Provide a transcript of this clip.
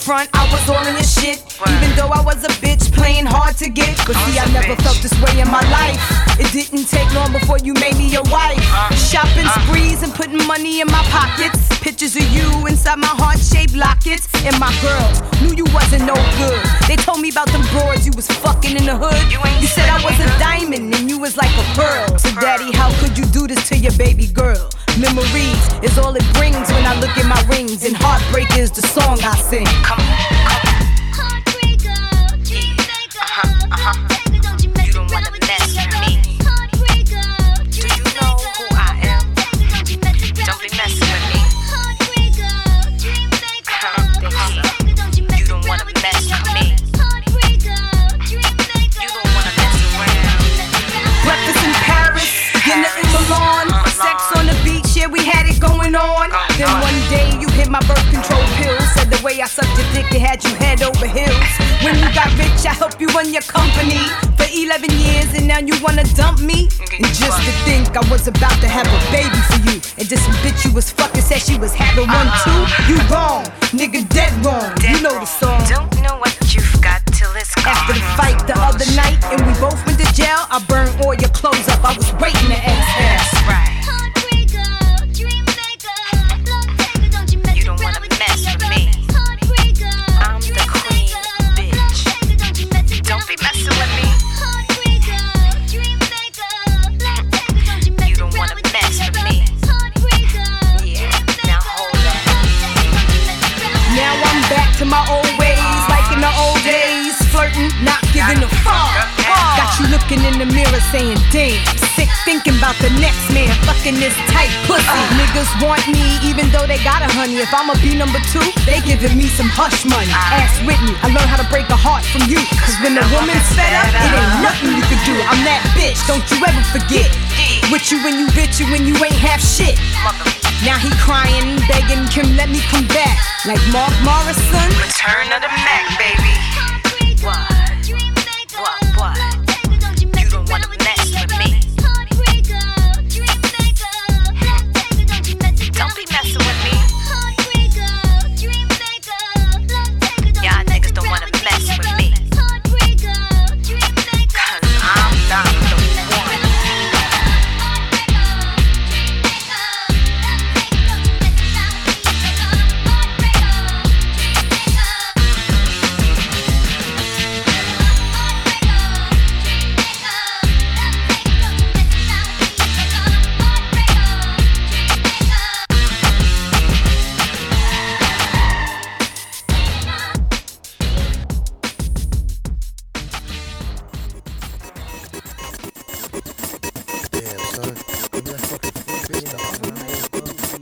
front, I was all in your shit. Even though I was a bitch playing hard to get. But see, I never felt this way in my life. It didn't take long before you made me your wife. Shopping sprees and putting money in my pockets. Pictures of you inside my heart-shaped lockets. And my girls knew you wasn't no good. They told me about them broads you was fucking in the hood. You said I was a diamond and you was like a pearl. So daddy, how could you do this to your baby girl? Memories is all it brings when I look at my rings. And heartbreak is the song I sing. Come on, Heartbreaker, dream maker, baby, don't you mess around with me. Heartbreaker, do you know who I am? baby, don't you mess around Don't be with me. messing with me. Heartbreaker, dream maker, baby, don't you You mess don't wanna around with mess me. with me. Heartbreaker, dream maker, You don't wanna mess around. Breakfast in Paris, dinner in Milan, sex on the beach, yeah, we had it going on. Then one day you hit my birth control pill. Said the way I sucked your dick, it had you head over heels. When you got rich, I helped you run your company for 11 years, and now you wanna dump me? And just to think I was about to have a baby for you, and just some bitch you was fucking said she was having one too. You wrong, nigga, dead wrong. You know the song. Don't know what you've got till it's gone. After the fight the other night, and we both went to jail, I burned all your clothes up. I was waiting to exhale. That's right. Heartbreaker, dream maker, baby, don't you mess You don't around wanna with mess with me. me. Heartbreaker, I'm the queen, bitch. baby, don't you mess around Don't be messing with me. Heartbreaker, dream maker, baby, don't you mess You don't around wanna with mess with me. Heartbreaker, Yeah, dream now maker, hold up. Now I'm back to my old ways, like in the old days, flirting, not giving a fuck. Got you looking in the mirror saying, damn, sick thinking about the next man fucking this tight pussy. Niggas want me even though they got a honey. If I'ma be number 2, they giving me some hush money. Ask Whitney, I learned how to break a heart from you. Cause when a woman's fed up, it ain't nothing you can do. I'm that bitch, don't you ever forget. With you when you bitch, you when you ain't half shit. Now he crying, begging, Kim, let me come back. Like Mark Morrison. Return of the Mac, baby. Heartbreaker,